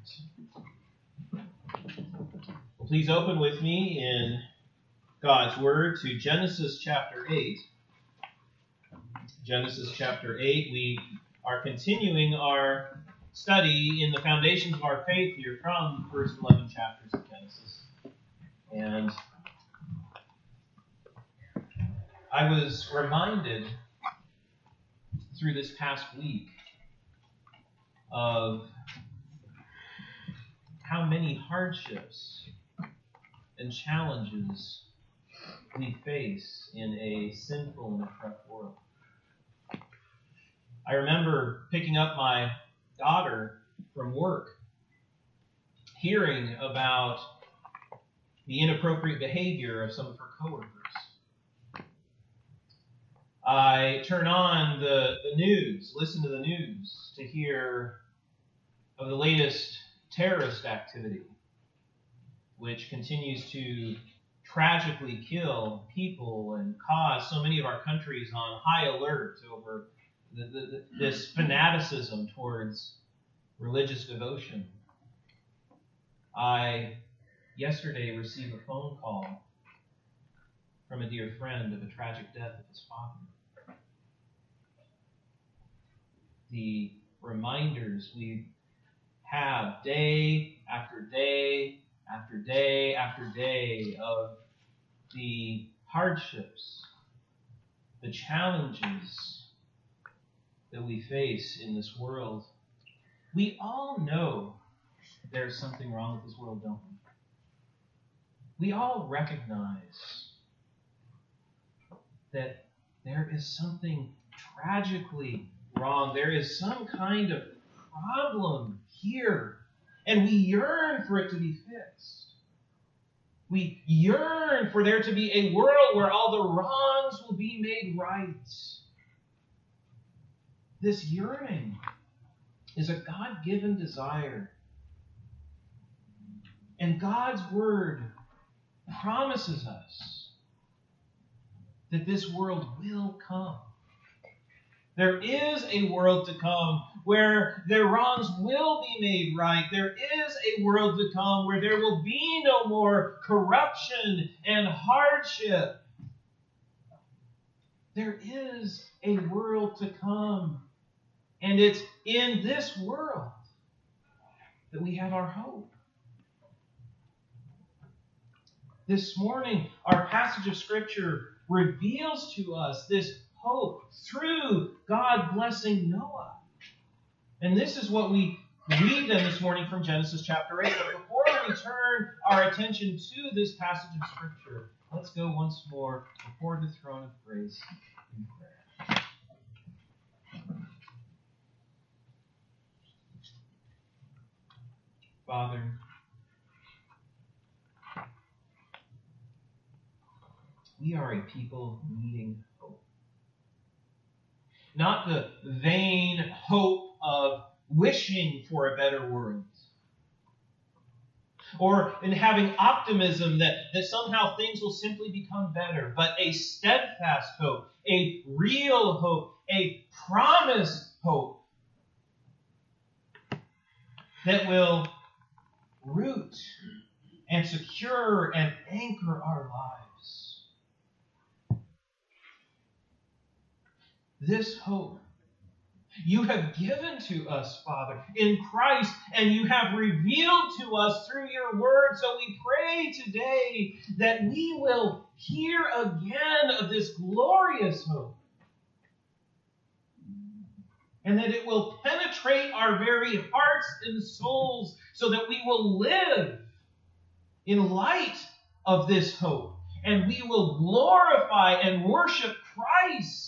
Please open with me in God's Word to Genesis chapter 8. Genesis chapter 8. We are continuing our study in the foundations of our faith here from the first 11 chapters of Genesis. And I was reminded through this past week of how many hardships and challenges we face in a sinful and corrupt world. I remember picking up my daughter from work, hearing about the inappropriate behavior of some of her coworkers. I turn on the news, listen to the news, to hear of the latest terrorist activity, which continues to tragically kill people and cause so many of our countries on high alert over this fanaticism towards religious devotion. I yesterday received a phone call from a dear friend of a tragic death of his father. The reminders we have day after day after day after day of the hardships, the challenges that we face in this world. We all know there's something wrong with this world, don't we? We all recognize that there is something tragically wrong. There is some kind of problem here, and we yearn for it to be fixed. We yearn for there to be a world where all the wrongs will be made right. This yearning is a God-given desire. And God's Word promises us that this world will come. There is a world to come where their wrongs will be made right. There is a world to come where there will be no more corruption and hardship. There is a world to come. And it's in this world that we have our hope. This morning, our passage of Scripture reveals to us this hope through God blessing Noah. And this is what we read then this morning from Genesis chapter 8. But before we turn our attention to this passage of Scripture, let's go once more before the throne of grace in prayer. Father, we are a people needing hope. Not the vain hope of wishing for a better world, or in having optimism that somehow things will simply become better, but a steadfast hope, a real hope, a promised hope that will root and secure and anchor our lives. This hope you have given to us, Father, in Christ, and you have revealed to us through your word. So we pray today that we will hear again of this glorious hope, and that it will penetrate our very hearts and souls so that we will live in light of this hope, and we will glorify and worship Christ,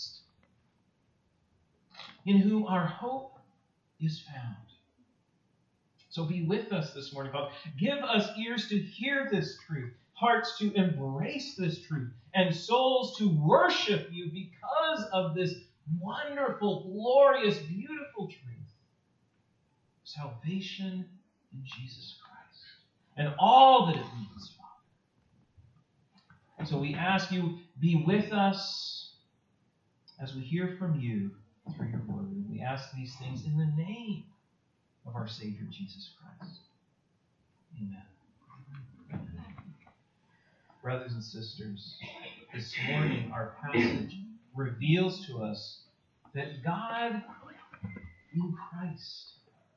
in whom our hope is found. So be with us this morning, Father. Give us ears to hear this truth, hearts to embrace this truth, and souls to worship you because of this wonderful, glorious, beautiful truth. Salvation in Jesus Christ. And all that it means, Father. So we ask you, be with us as we hear from you through your word. We ask these things in the name of our Savior Jesus Christ. Amen. Brothers and sisters, this morning our passage reveals to us that God in Christ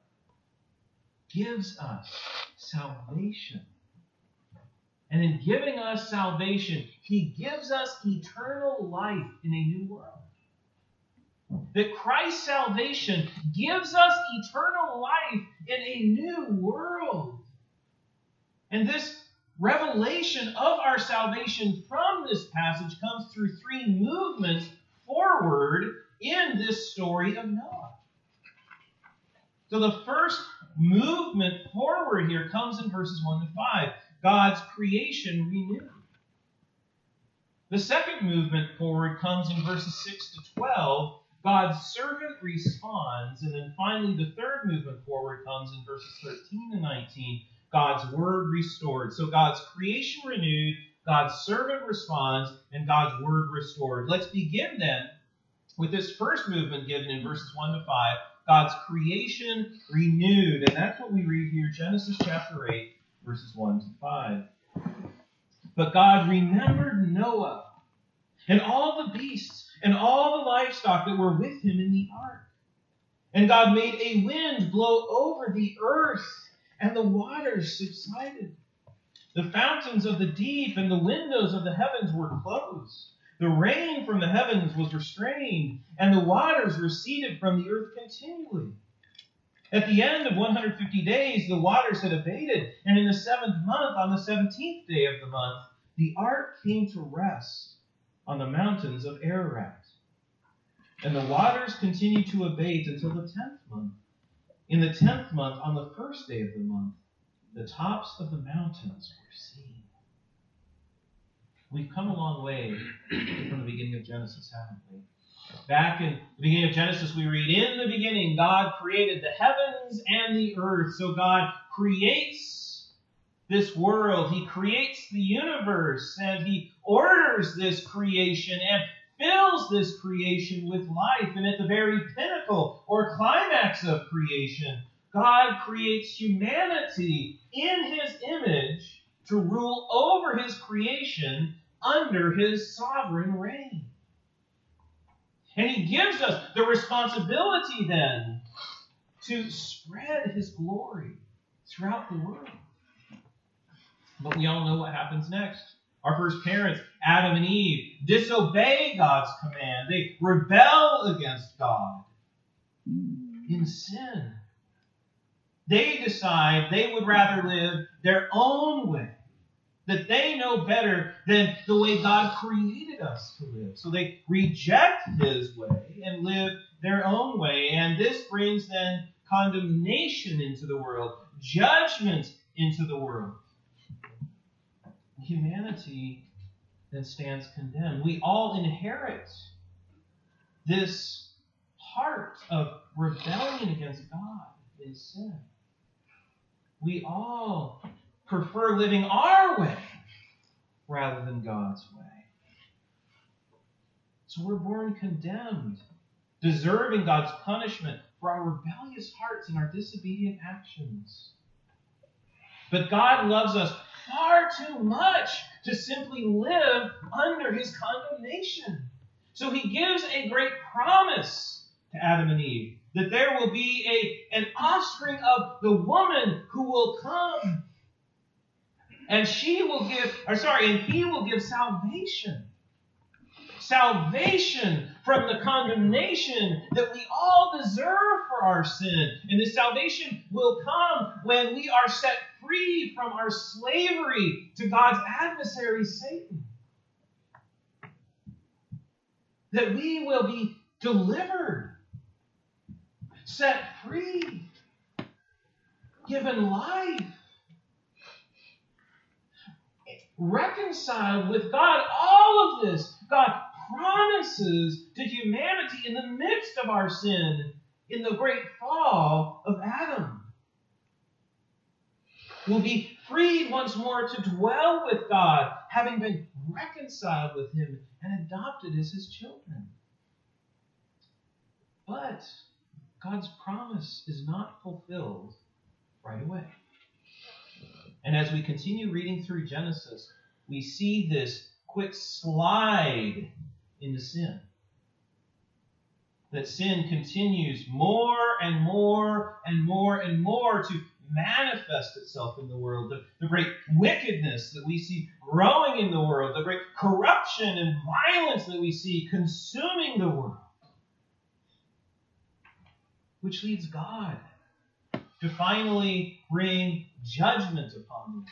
gives us salvation. And in giving us salvation, He gives us eternal life in a new world. That Christ's salvation gives us eternal life in a new world. And this revelation of our salvation from this passage comes through three movements forward in this story of Noah. So the first movement forward here comes in verses 1 to 5. God's creation renewed. The second movement forward comes in verses 6 to 12. God's servant responds. And then finally, the third movement forward comes in verses 13 to 19. God's word restored. So God's creation renewed, God's servant responds, and God's word restored. Let's begin then with this first movement given in verses 1 to 5. God's creation renewed. And that's what we read here, Genesis chapter 8, verses 1 to 5. But God remembered Noah and all the beasts and all the livestock that were with him in the ark. And God made a wind blow over the earth, and the waters subsided. The fountains of the deep and the windows of the heavens were closed. The rain from the heavens was restrained, and the waters receded from the earth continually. At the end of 150 days, the waters had abated, and in the 7th month, on the 17th day of the month, the ark came to rest on the mountains of Ararat. And the waters continued to abate until the 10th month. In the 10th month, on the 1st day of the month, the tops of the mountains were seen. We've come a long way from the beginning of Genesis, haven't we? Back in the beginning of Genesis, we read, in the beginning, God created the heavens and the earth. So God creates this world. He creates the universe, and He orders this creation and fills this creation with life. And at the very pinnacle or climax of creation, God creates humanity in His image to rule over His creation under His sovereign reign. And He gives us the responsibility then to spread His glory throughout the world. But we all know what happens next. Our first parents, Adam and Eve, disobey God's command. They rebel against God in sin. They decide they would rather live their own way, that they know better than the way God created us to live. So they reject His way and live their own way. And this brings then condemnation into the world, judgment into the world. Humanity then stands condemned. We all inherit this heart of rebellion against God in sin. We all prefer living our way rather than God's way. So we're born condemned, deserving God's punishment for our rebellious hearts and our disobedient actions. But God loves us far too much to simply live under His condemnation. So He gives a great promise to Adam and Eve that there will be an offspring of the woman who will come. And He will give salvation. Salvation from the condemnation that we all deserve for our sin. And this salvation will come when we are set free from our slavery to God's adversary, Satan. That we will be delivered, set free, given life, reconciled with God. All of this, God promises to humanity in the midst of our sin, in the great fall of Adam. We'll be freed once more to dwell with God, having been reconciled with Him and adopted as His children. But God's promise is not fulfilled right away. And as we continue reading through Genesis, we see this quick slide into sin. That sin continues more and more and more and more to manifest itself in the world. The great wickedness that we see growing in the world, the great corruption and violence that we see consuming the world. Which leads God to finally bring judgment upon the world.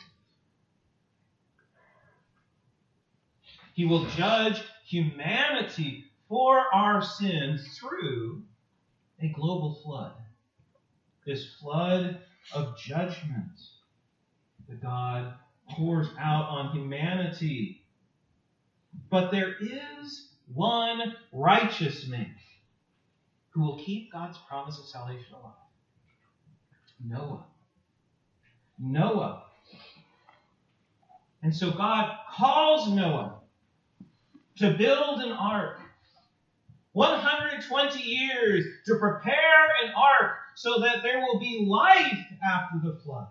He will judge humanity for our sins through a global flood. This flood of judgment that God pours out on humanity. But there is one righteous man who will keep God's promise of salvation alive. Noah. And so God calls Noah to build an ark. 120 years to prepare an ark so that there will be life after the flood.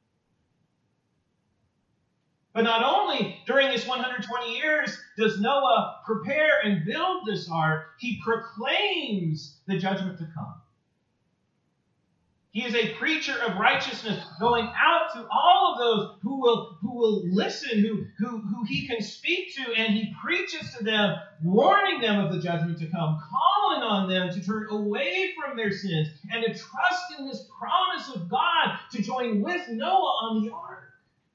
But not only during this 120 years does Noah prepare and build this ark, he proclaims the judgment to come. He is a preacher of righteousness going out to all of those who will listen, who he can speak to, and he preaches to them, warning them of the judgment to come, calling on them to turn away from their sins and to trust in this promise of God to join with Noah on the ark.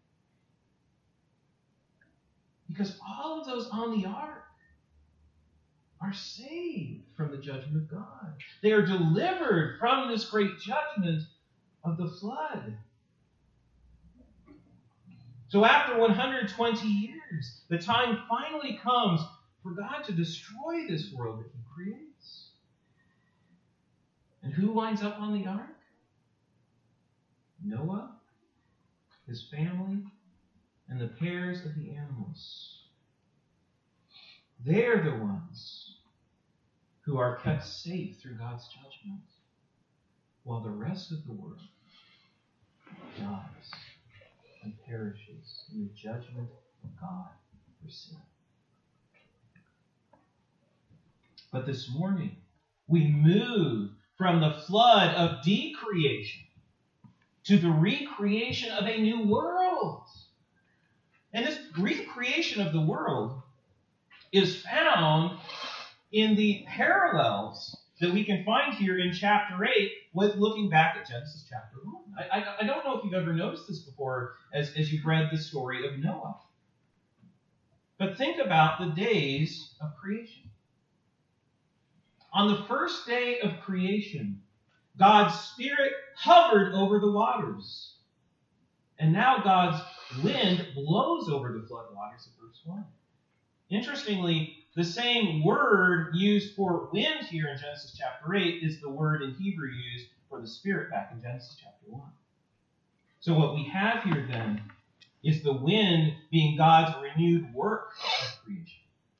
Because all of those on the ark are saved from the judgment of God. They are delivered from this great judgment of the flood. So after 120 years, the time finally comes for God to destroy this world that he creates. And who winds up on the ark? Noah, his family, and the pairs of the animals. They're the ones who are kept safe through God's judgment, while the rest of the world dies and perishes in the judgment of God for sin. But this morning, we move from the flood of decreation to the recreation of a new world. And this recreation of the world is found in the parallels that we can find here in chapter 8 with looking back at Genesis chapter 1. I don't know if you've ever noticed this before as you've read the story of Noah. But think about the days of creation. On the first day of creation, God's Spirit hovered over the waters. And now God's wind blows over the flood waters of verse 1. Interestingly, the same word used for wind here in Genesis chapter 8 is the word in Hebrew used for the Spirit back in Genesis chapter 1. So what we have here then is the wind being God's renewed work of creation.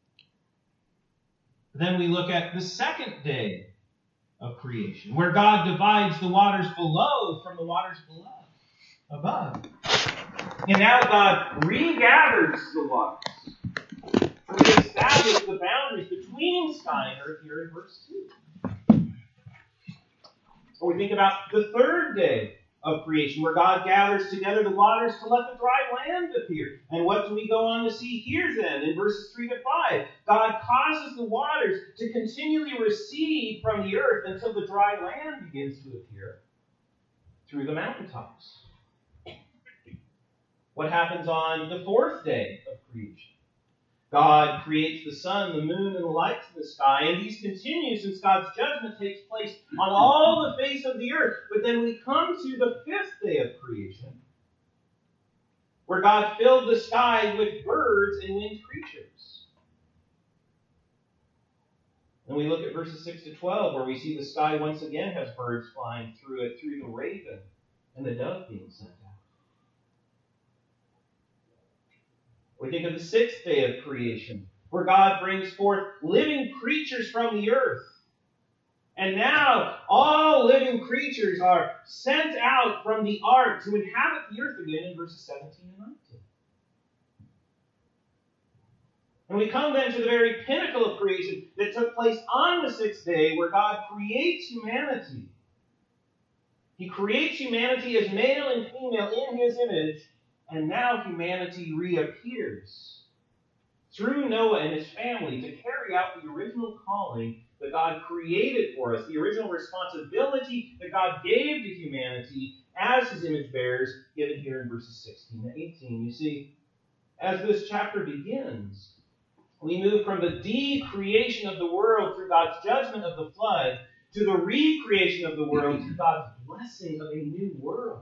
Then we look at the second day of creation, where God divides the waters below from the waters above. And now God regathers the waters. Reestablish the boundaries between sky and earth here in verse 2. Or we think about the third day of creation, where God gathers together the waters to let the dry land appear. And what do we go on to see here then in verses 3 to 5? God causes the waters to continually recede from the earth until the dry land begins to appear through the mountaintops. What happens on the fourth day of creation? God creates the sun, the moon, and the lights in the sky, and these continue since God's judgment takes place on all the face of the earth. But then we come to the fifth day of creation, where God filled the sky with birds and winged creatures. And we look at verses 6 to 12, where we see the sky once again has birds flying through it, through the raven and the dove being sent out. We think of the sixth day of creation, where God brings forth living creatures from the earth. And now all living creatures are sent out from the ark to inhabit the earth again in verses 17 and 19. And we come then to the very pinnacle of creation that took place on the sixth day, where God creates humanity. He creates humanity as male and female in his image, and now humanity reappears through Noah and his family to carry out the original calling that God created for us, the original responsibility that God gave to humanity as his image bearers, given here in verses 16 and 18. You see, as this chapter begins, we move from the decreation of the world through God's judgment of the flood to the recreation of the world through God's blessing of a new world.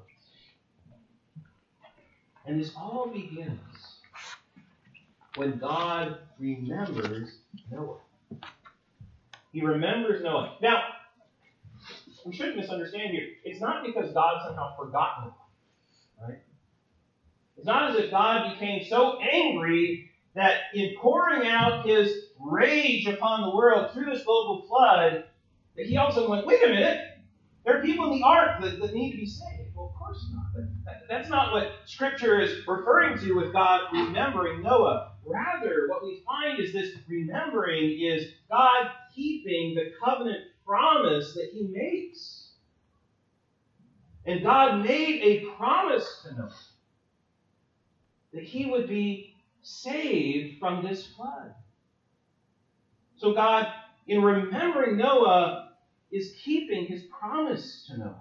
And this all begins when God remembers Noah. He remembers Noah. Now, we shouldn't misunderstand here. It's not because God somehow forgot Noah. Right? It's not as if God became so angry that in pouring out his rage upon the world through this global flood, that he also went, wait a minute, there are people in the ark that need to be saved. Well, of course not. That's not what Scripture is referring to with God remembering Noah. Rather, what we find is this remembering is God keeping the covenant promise that he makes. And God made a promise to Noah that he would be saved from this flood. So God, in remembering Noah, is keeping his promise to Noah.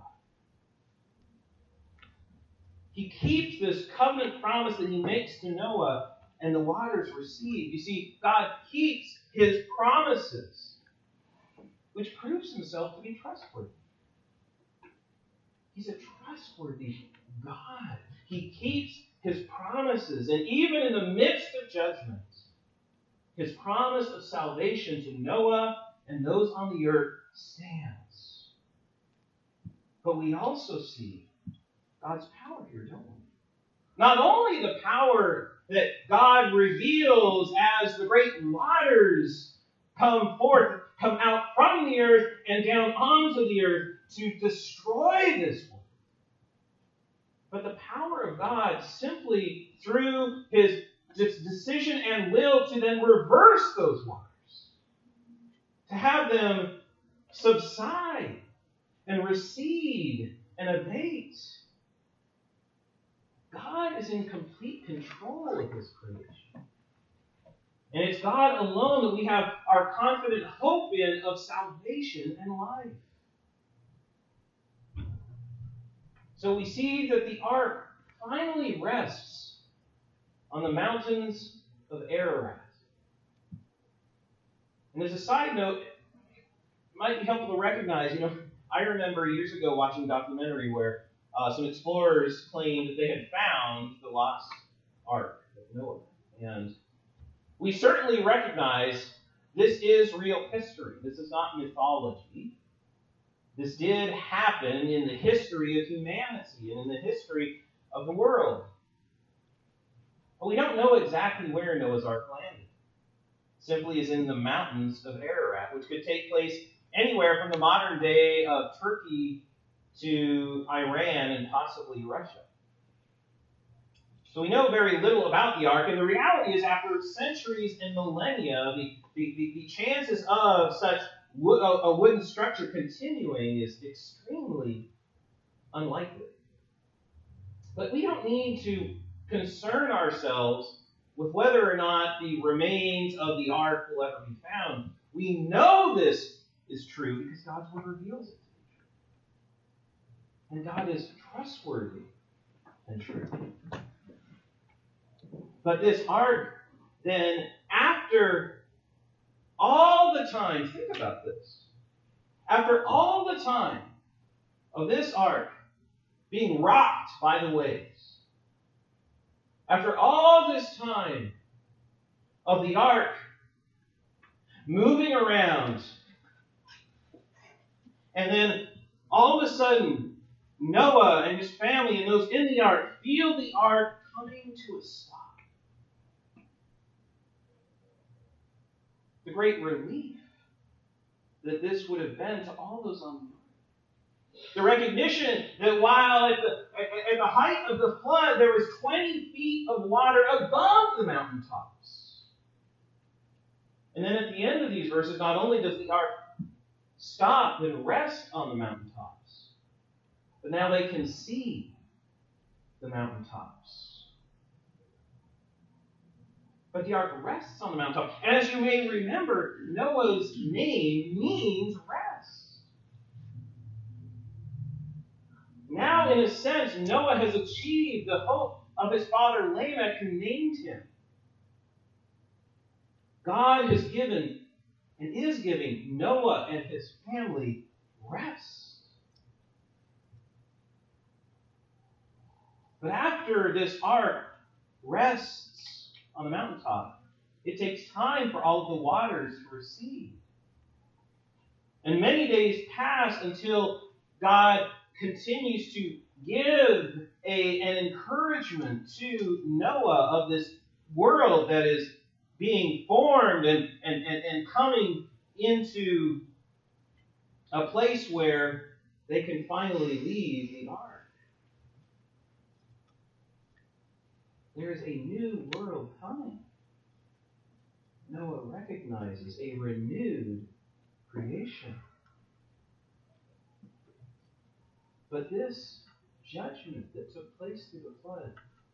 He keeps this covenant promise that he makes to Noah, and the waters recede. You see, God keeps his promises, which proves himself to be trustworthy. He's a trustworthy God. He keeps his promises, and even in the midst of judgment, his promise of salvation to Noah and those on the earth stands. But we also see God's power here, don't we? Not only the power that God reveals as the great waters come forth, come out from the earth and down onto the earth to destroy this world, but the power of God simply through his decision and will to then reverse those waters, to have them subside and recede and abate. God is in complete control of his creation. And it's God alone that we have our confident hope in of salvation and life. So we see that the ark finally rests on the mountains of Ararat. And as a side note, it might be helpful to recognize, I remember years ago watching a documentary where some explorers claimed that they had found the lost ark of Noah. And we certainly recognize this is real history. This is not mythology. This did happen in the history of humanity and in the history of the world. But we don't know exactly where Noah's Ark landed. Simply as in the mountains of Ararat, which could take place anywhere from the modern day of Turkey to Iran and possibly Russia. So we know very little about the ark, and the reality is after centuries and millennia, the chances of such a wooden structure continuing is extremely unlikely. But we don't need to concern ourselves with whether or not the remains of the ark will ever be found. We know this is true because God's word reveals it to be true. And God is trustworthy and true. But this ark, then, after all the time, think about this. After all the time of this ark being rocked by the waves, after all this time of the ark moving around, and then all of a sudden, Noah and his family and those in the ark feel the ark coming to a stop. The great relief that this would have been to all those on the ark. The recognition that while at the height of the flood there was 20 feet of water above the mountaintops. And then at the end of these verses, not only does the ark stop and rest on the mountaintops, but now they can see the mountaintops. But the ark rests on the mountaintop. And as you may remember, Noah's name means rest. Now, in a sense, Noah has achieved the hope of his father Lamech, who named him. God has given and is giving Noah and his family rest. But after this ark rests on the mountaintop, it takes time for all of the waters to recede. And many days pass until God continues to give an encouragement to Noah of this world that is being formed and coming into a place where they can finally leave the ark. There is a new world coming. Noah recognizes a renewed creation. But this judgment that took place through the flood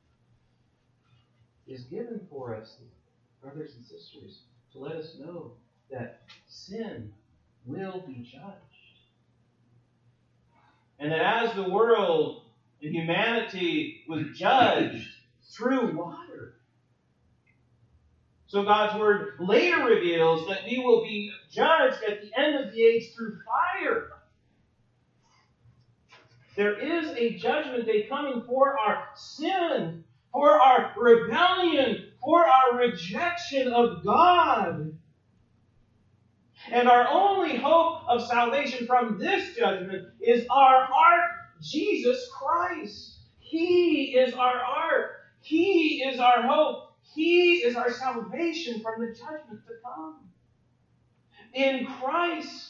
is given for us, brothers and sisters, to let us know that sin will be judged. And that as the world and humanity was judged through water, so God's Word later reveals that we will be judged at the end of the age through fire. There is a judgment day coming for our sin, for our rebellion, for our rejection of God. And our only hope of salvation from this judgment is our ark, Jesus Christ. He is our ark. He is our hope. He is our salvation from the judgment to come. In Christ,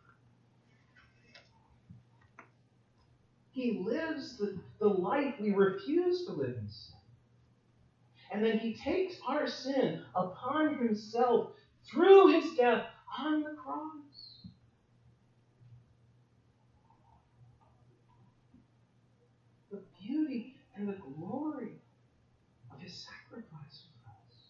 He lives the life we refuse to live in sin. And then He takes our sin upon Himself through His death on the cross. The beauty and the glory of His sacrifice for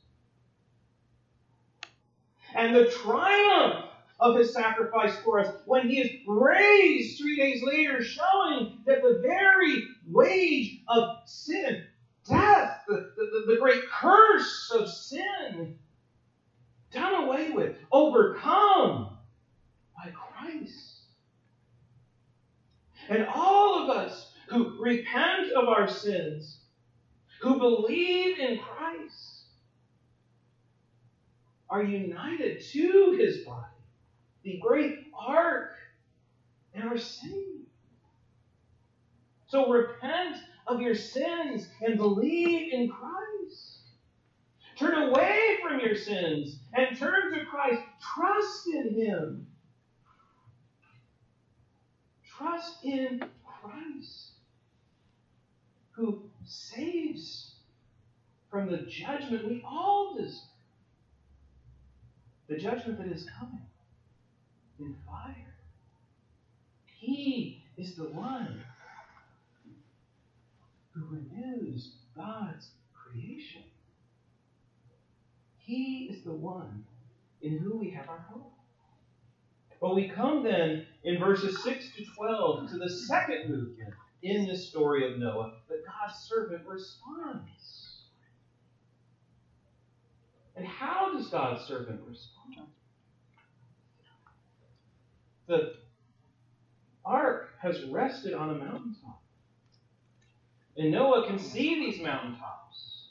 us. And the triumph of His sacrifice for us when He is raised 3 days later, showing that the very wage of sin, death, the great curse of sin, done away with, overcome by Christ. And all of us who repent of our sins, who believe in Christ, are united to His body, the great ark, and are saved. So repent of your sins and believe in Christ. Turn away from your sins and turn to Christ. Trust in Him. Trust in Christ, who saves from the judgment we all deserve. The judgment that is coming in fire. He is the one who renews God's creation. He is the one in whom we have our hope. But we come then in verses 6 to 12 to the second movement in this story of Noah, that God's servant responds. And how does God's servant respond? The ark has rested on a mountaintop. And Noah can see these mountaintops.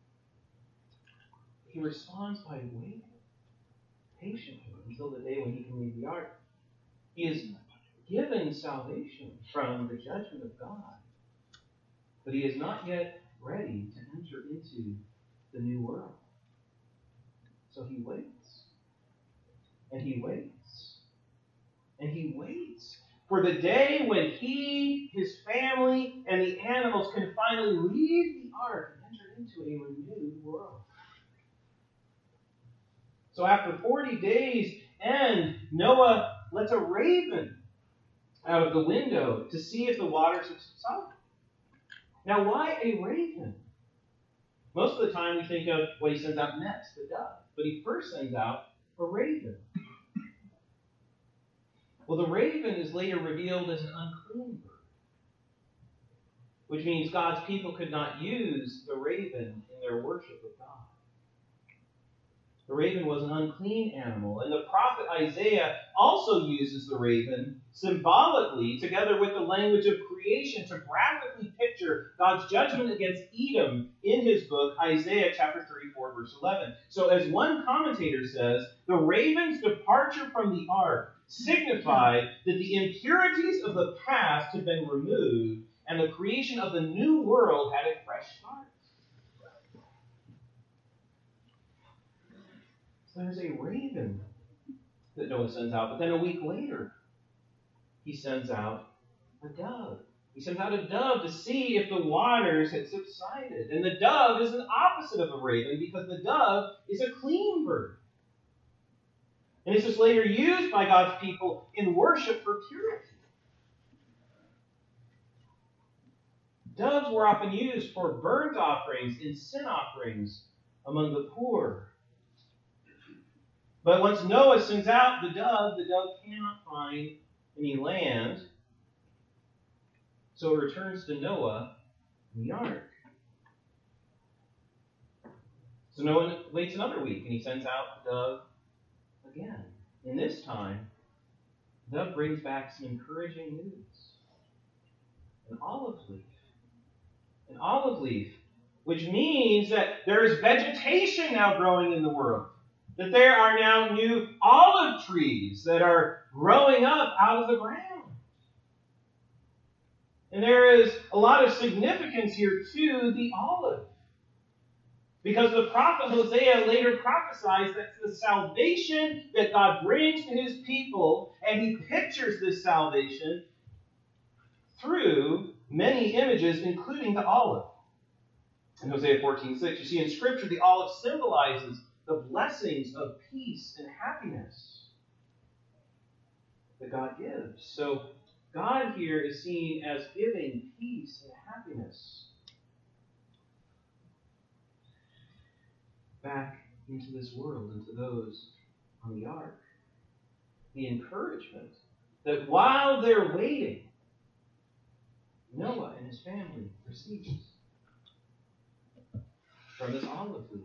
He responds by waiting patiently until the day when he can leave the ark. He is given salvation from the judgment of God, but he is not yet ready to enter into the new world. So he waits. And he waits. And he waits for the day when he, his family, and the animals can finally leave the ark and enter into a renewed world. So after 40 days end, Noah lets a raven out of the window to see if the waters have subsided. Now, why a raven? Most of the time we think of what he sends out next, the dove. But he first sends out a raven. Well, the raven is later revealed as an unclean bird, which means God's people could not use the raven in their worship of God. The raven was an unclean animal, and the prophet Isaiah also uses the raven symbolically, together with the language of creation, to graphically picture God's judgment against Edom in his book, Isaiah chapter 34, verse 11. So as one commentator says, the raven's departure from the ark signified that the impurities of the past had been removed, and the creation of the new world had a fresh start. There's a raven that Noah sends out, but then a week later, he sends out a dove. He sends out a dove to see if the waters had subsided. And the dove is an opposite of a raven because the dove is a clean bird. And this is later used by God's people in worship for purity. Doves were often used for burnt offerings and sin offerings among the poor. But once Noah sends out the dove cannot find any land. So it returns to Noah in the ark. So Noah waits another week, and he sends out the dove again. And this time, the dove brings back some encouraging news. An olive leaf. An olive leaf, which means that there is vegetation now growing in the world. That there are now new olive trees that are growing up out of the ground. And there is a lot of significance here to the olive. Because the prophet Hosea later prophesies that the salvation that God brings to his people, and he pictures this salvation through many images, including the olive. In Hosea 14:6, you see in Scripture the olive symbolizes the blessings of peace and happiness that God gives. So God here is seen as giving peace and happiness back into this world, into those on the ark. The encouragement that while they're waiting, Noah and his family receives from this olive leaf.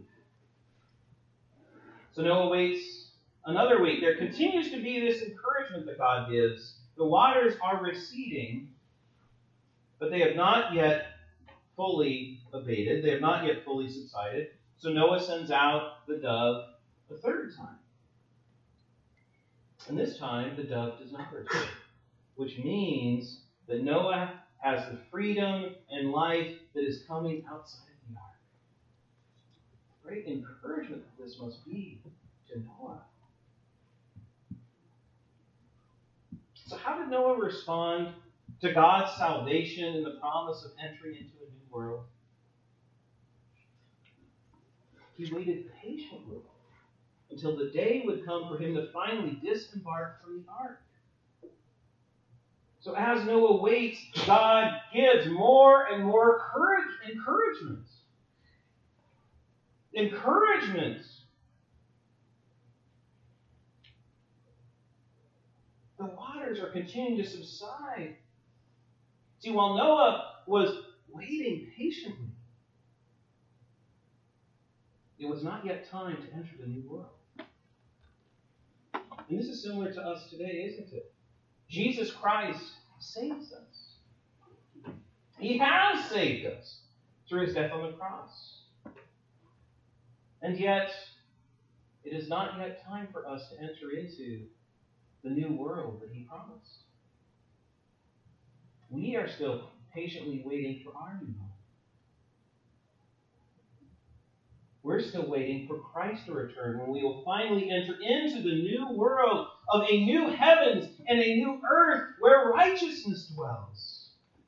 So Noah waits another week. There continues to be this encouragement that God gives. The waters are receding, but they have not yet fully abated. They have not yet fully subsided. So Noah sends out the dove a third time. And this time, the dove does not return, which means that Noah has the freedom and life that is coming outside of the ark. Great encouragement that this must be to Noah. So how did Noah respond to God's salvation and the promise of entry into a new world? He waited patiently until the day would come for him to finally disembark from the ark. So as Noah waits, God gives more and more encouragement. Encouragement. The waters are continuing to subside. See, while Noah was waiting patiently, it was not yet time to enter the new world. And this is similar to us today, isn't it? Jesus Christ saves us. He has saved us through his death on the cross. And yet, it is not yet time for us to enter into the new world that he promised. We are still patiently waiting for our new home. We're still waiting for Christ to return when we will finally enter into the new world of a new heavens and a new earth where righteousness dwells.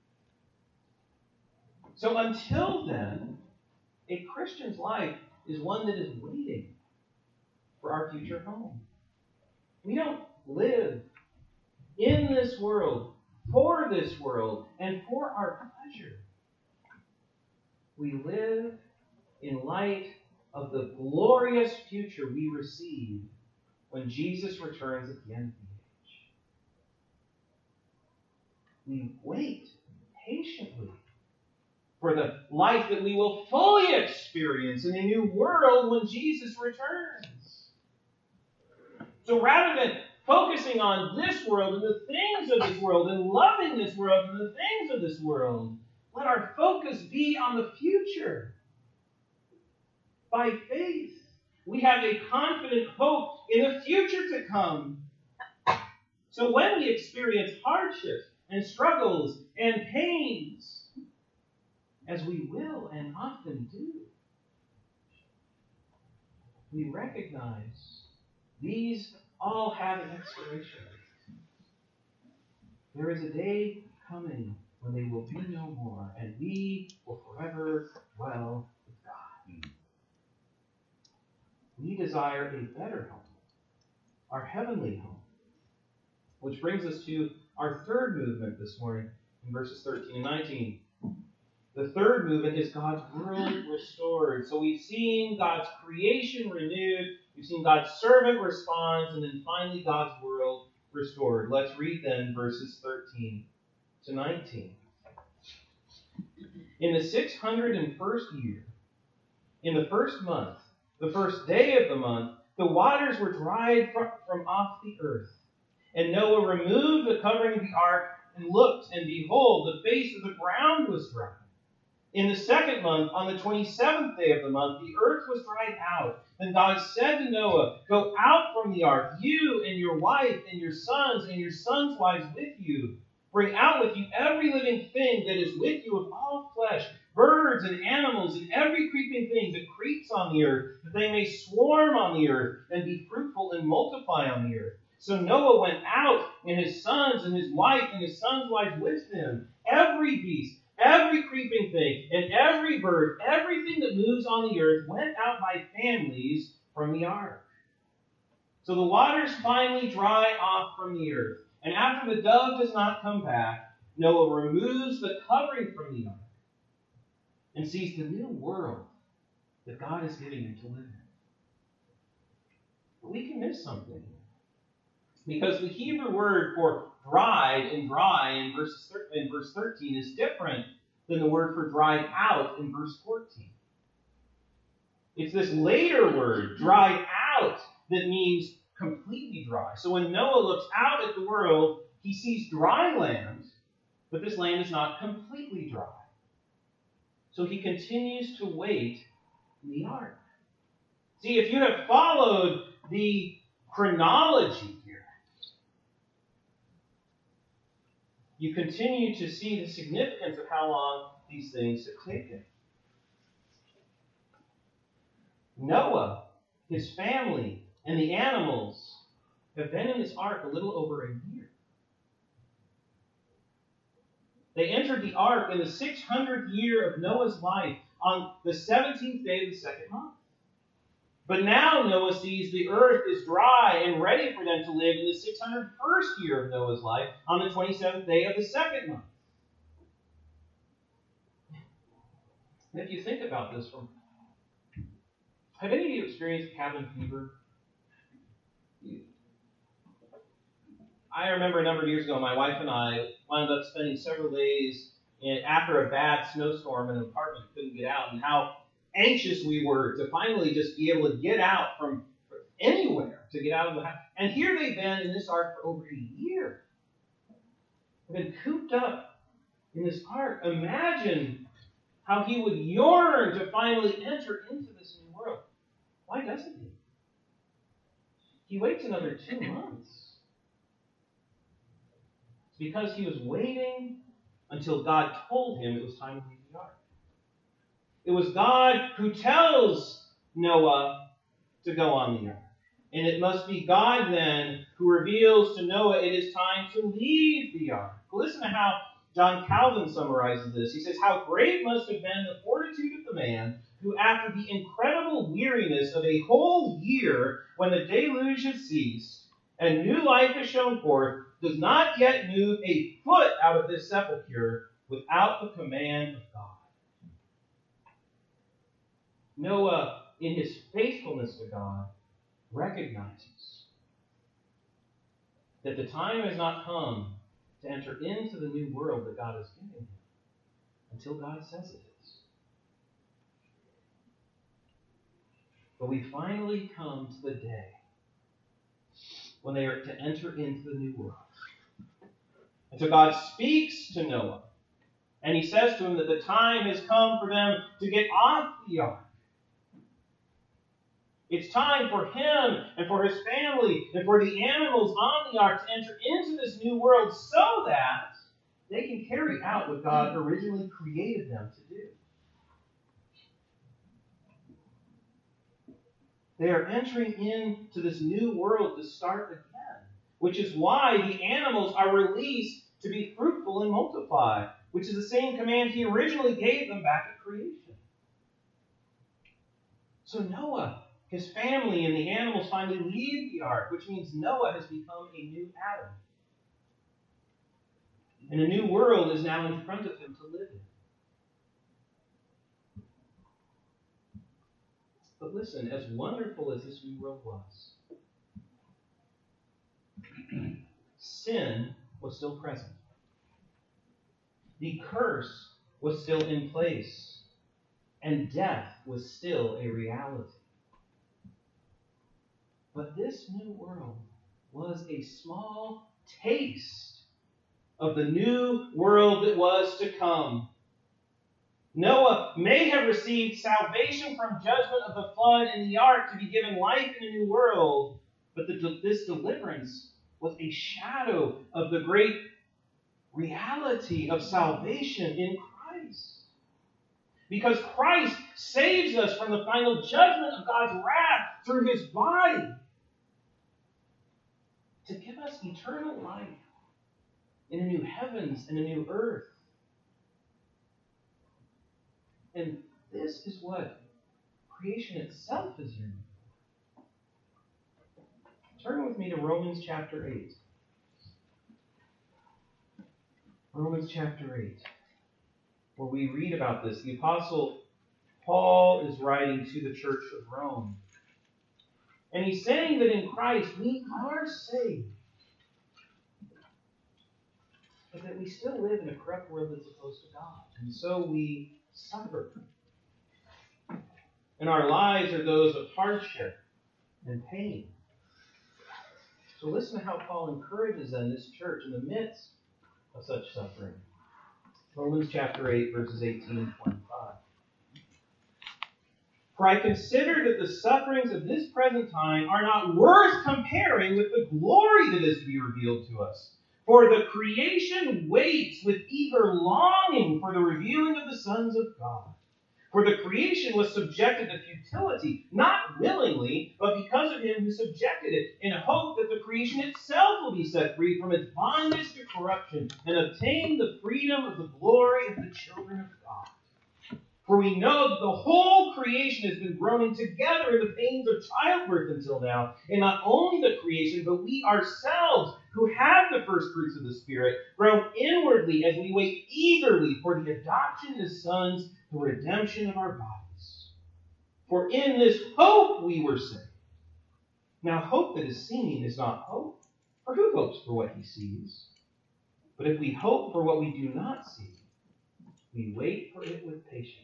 So until then, a Christian's life is one that is waiting for our future home. We don't live in this world, for this world, and for our pleasure. We live in light of the glorious future we receive when Jesus returns at the end of the age. We wait patiently for the life that we will fully experience in a new world when Jesus returns. So rather than focusing on this world and the things of this world and loving this world and the things of this world, let our focus be on the future. By faith, we have a confident hope in the future to come. So when we experience hardships and struggles and pains, as we will and often do, we recognize these all have an expiration. There is a day coming when they will be no more, and we will forever dwell with God. We desire a better home, our heavenly home. Which brings us to our third movement this morning in verses 13 and 19. The third movement is God's world restored. So we've seen God's creation renewed, we've seen God's servant responds, and then finally God's world restored. Let's read then verses 13 to 19. In the 601st year, in the first month, the first day of the month, the waters were dried from off the earth. And Noah removed the covering of the ark and looked, and behold, the face of the ground was dry. In the second month, on the 27th day of the month, the earth was dried out. Then God said to Noah, "Go out from the ark, you and your wife and your sons' wives with you. Bring out with you every living thing that is with you of all flesh, birds and animals and every creeping thing that creeps on the earth, that they may swarm on the earth and be fruitful and multiply on the earth." So Noah went out, and his sons and his wife and his sons' wives with him. Every beast, every creeping thing, and every bird, everything that moves on the earth went out by families from the ark. So the waters finally dry off from the earth. And after the dove does not come back, Noah removes the covering from the ark and sees the new world that God is giving him to live in. But we can miss something. Because the Hebrew word for dried and dry in verse 13 is different than the word for dried out in verse 14. It's this later word, dried out, that means completely dry. So when Noah looks out at the world, he sees dry land, but this land is not completely dry. So he continues to wait in the ark. See, if you have followed the chronology here, you continue to see the significance of how long these things have taken. Noah, his family, and the animals have been in this ark a little over a year. They entered the ark in the 600th year of Noah's life on the 17th day of the second month. But now Noah sees the earth is dry and ready for them to live in the 601st year of Noah's life on the 27th day of the second month. And if you think about this, have any of you experienced cabin fever? I remember a number of years ago, my wife and I wound up spending several days after a bad snowstorm in an apartment, couldn't get out, and how anxious we were to finally just be able to get out from anywhere, to get out of the house. And here they've been in this ark for over a year. They've been cooped up in this ark. Imagine how he would yearn to finally enter into this new world. Why doesn't he? He waits another 2 months. It's because he was waiting until God told him it was time to leave the ark. It was God who tells Noah to go on the ark. And it must be God then who reveals to Noah it is time to leave the ark. Listen to how John Calvin summarizes this. He says, "How great must have been the fortitude of the man who, after the incredible weariness of a whole year, when the deluge has ceased and new life has shone forth, does not yet move a foot out of this sepulchre without the command of God." Noah, in his faithfulness to God, recognizes that the time has not come to enter into the new world that God has given him until God says it is. But we finally come to the day when they are to enter into the new world. And so God speaks to Noah, and he says to him that the time has come for them to get off the ark. It's time for him and for his family and for the animals on the ark to enter into this new world so that they can carry out what God originally created them to do. They are entering into this new world to start again, which is why the animals are released to be fruitful and multiply, which is the same command he originally gave them back at creation. So Noah, his family, and the animals finally leave the ark, which means Noah has become a new Adam. And a new world is now in front of him to live in. But listen, as wonderful as this new world was, sin was still present. The curse was still in place, and death was still a reality. But this new world was a small taste of the new world that was to come. Noah may have received salvation from judgment of the flood and the ark to be given life in a new world, but this deliverance was a shadow of the great reality of salvation in Christ. Because Christ saves us from the final judgment of God's wrath through his body to give us eternal life in a new heavens and a new earth. And this is what creation itself is yearning for. Turn with me to Romans chapter 8. Romans chapter 8, where we read about this. The Apostle Paul is writing to the church of Rome. And he's saying that in Christ we are saved, but that we still live in a corrupt world that's opposed to God. And so we suffer. And our lives are those of hardship and pain. So listen to how Paul encourages them, this church, in the midst of such suffering. Romans chapter 8, verses 18 and 25. "For I consider that the sufferings of this present time are not worth comparing with the glory that is to be revealed to us. For the creation waits with eager longing for the revealing of the sons of God. For the creation was subjected to futility, not willingly, but because of him who subjected it, in hope that the creation itself will be set free from its bondage to corruption and obtain the freedom of the glory of the children of God. For we know that the whole creation has been groaning together in the pains of childbirth until now. And not only the creation, but we ourselves, who have the first fruits of the Spirit, groan inwardly as we wait eagerly for the adoption as sons, the redemption of our bodies. For in this hope we were saved. Now hope that is seen is not hope, for who hopes for what he sees? But if we hope for what we do not see, we wait for it with patience.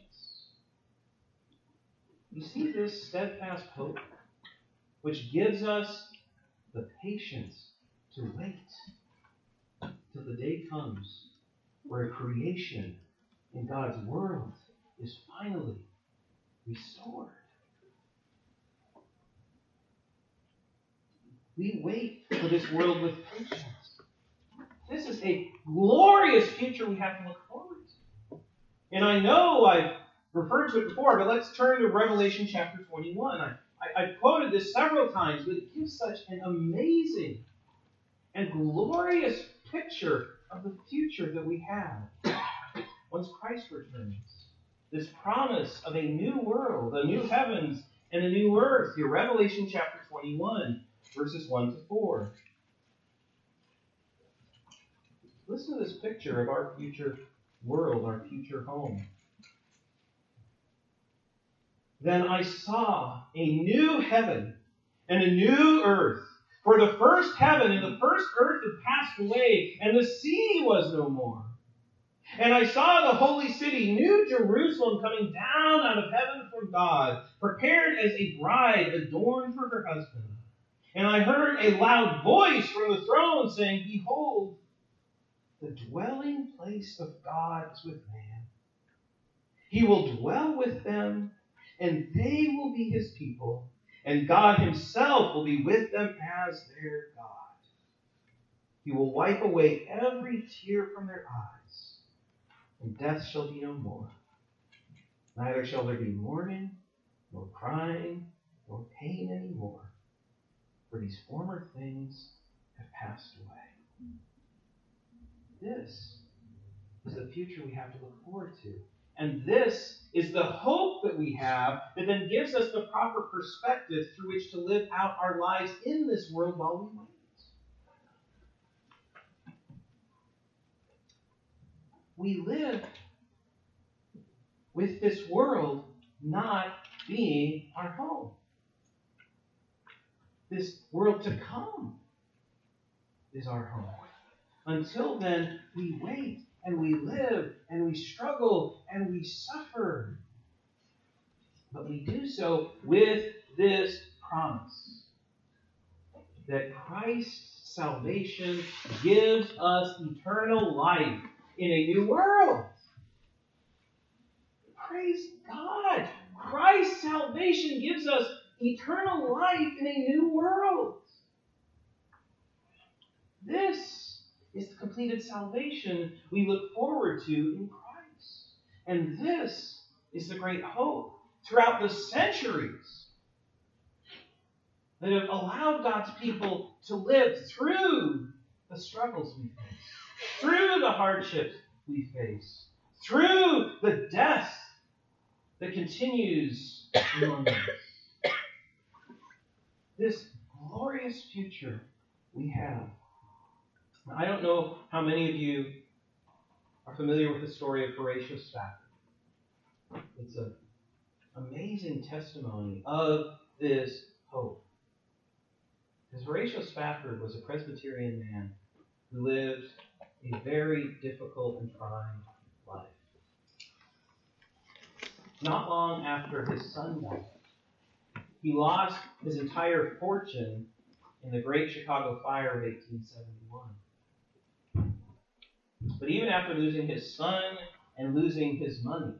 You see this steadfast hope, which gives us the patience to wait till the day comes where creation in God's world is finally restored. We wait for this world with patience. This is a glorious future we have to look forward to. And I know I've referred to it before, but let's turn to Revelation chapter 21. I've quoted this several times, but it gives such an amazing and glorious picture of the future that we have once Christ returns. This promise of a new world, a new heavens, and a new earth. Here, Revelation chapter 21, verses 1 to 4. Listen to this picture of our future world, our future home. Then I saw a new heaven and a new earth. For the first heaven and the first earth had passed away, and the sea was no more. And I saw the holy city, New Jerusalem, coming down out of heaven from God, prepared as a bride adorned for her husband. And I heard a loud voice from the throne saying, Behold, the dwelling place of God is with man. He will dwell with them, and they will be his people, and God himself will be with them as their God. He will wipe away every tear from their eyes, and death shall be no more. Neither shall there be mourning, nor crying, nor pain any more, for these former things have passed away. This is the future we have to look forward to. And this is the hope that we have that then gives us the proper perspective through which to live out our lives in this world while we wait. We live with this world not being our home. This world to come is our home. Until then, we wait and we live and we struggle and we suffer. But we do so with this promise that Christ's salvation gives us eternal life in a new world. Praise God! Christ's salvation gives us eternal life in a new world. This is the completed salvation we look forward to in Christ. And this is the great hope throughout the centuries that have allowed God's people to live through the struggles we face, through the hardships we face, through the death that continues among us. This glorious future we have. Now, I don't know how many of you are familiar with the story of Horatio Spafford. It's an amazing testimony of this hope. Because Horatio Spafford was a Presbyterian man who lived a very difficult and trying life. Not long after his son died, he lost his entire fortune in the Great Chicago Fire of 1871. But even after losing his son and losing his money,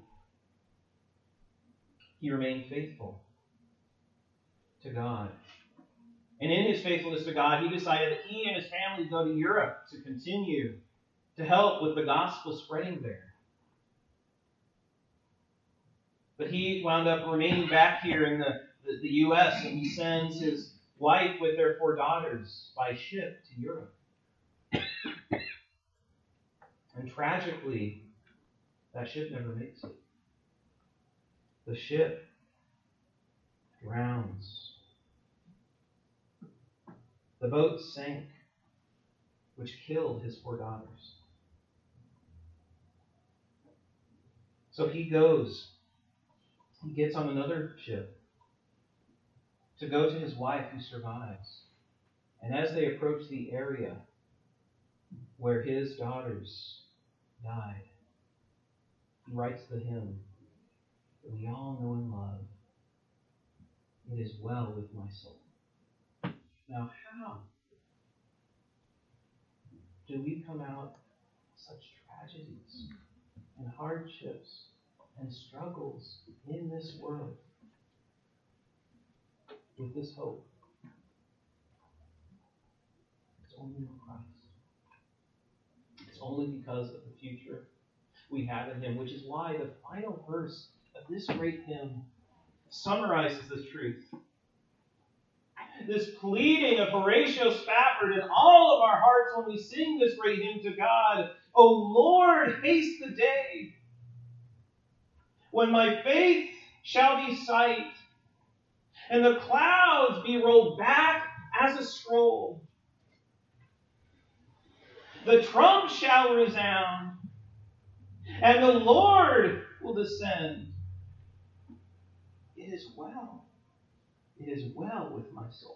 he remained faithful to God. And in his faithfulness to God, he decided that he and his family would go to Europe to continue to help with the gospel spreading there. But he wound up remaining back here in the U.S., and he sends his wife with their 4 daughters by ship to Europe. And tragically, that ship never makes it. The ship drowns. The boat sank, which killed his 4 daughters. So he gets on another ship to go to his wife who survives. And as they approach the area where his daughters died, he writes the hymn that we all know and love. It is well with my soul. Now, how do we come out of such tragedies and hardships and struggles in this world with this hope? It's only in Christ. It's only because of the future we have in Him, which is why the final verse of this great hymn summarizes this truth this pleading of Horatio Spafford in all of our hearts when we sing this great hymn to God. O Lord, haste the day when my faith shall be sight, and the clouds be rolled back as a scroll. The trump shall resound, and the Lord will descend. It is well. It is well with my soul.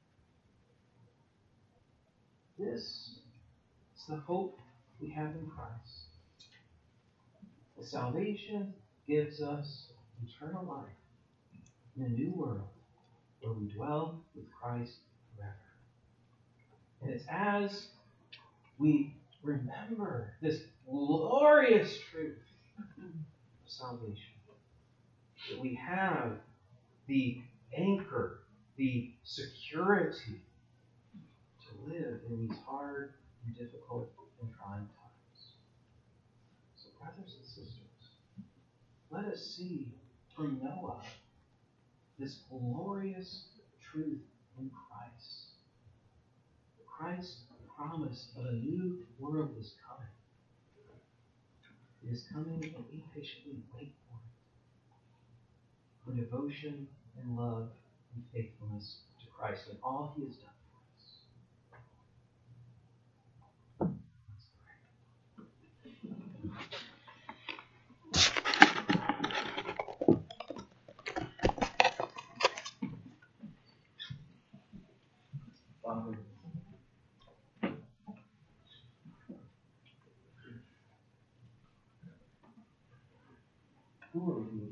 This is the hope we have in Christ. The salvation gives us eternal life in a new world where we dwell with Christ forever. And it's as we remember this glorious truth of salvation that we have the anchor, the security to live in these hard and difficult and trying times. So, brothers and sisters, let us see from Noah this glorious truth in Christ. Christ's promise of a new world is coming. It is coming, and we patiently wait for it. For devotion and love and faithfulness to Christ and all He has done for us. Let's pray. Father, who are we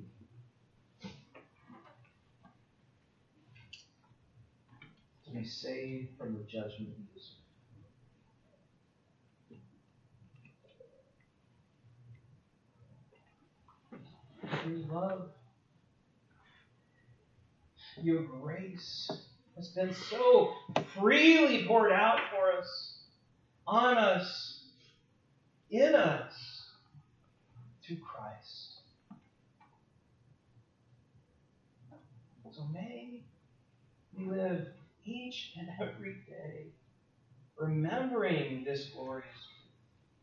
to be saved from the judgment we deserve? Your love, your grace has been so freely poured out for us, on us, in us, through Christ. So may we live each and every day remembering this glorious truth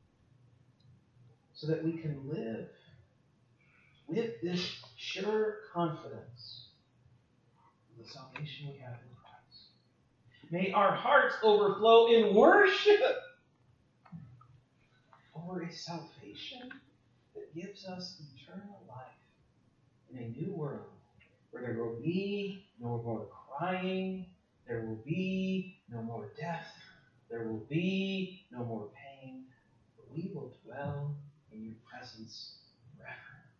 so that we can live with this sure confidence of the salvation we have in Christ. May our hearts overflow in worship over a salvation that gives us eternal life in a new world where there will be no more crying, there will be no more death, there will be no more pain, but we will dwell in your presence forever.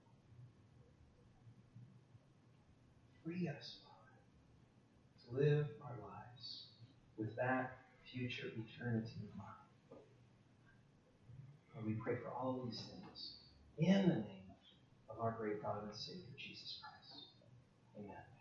Free us, Father, to live our lives with that future eternity in mind. And we pray for all these things in the name of our great God and Savior, Jesus Christ. Amen.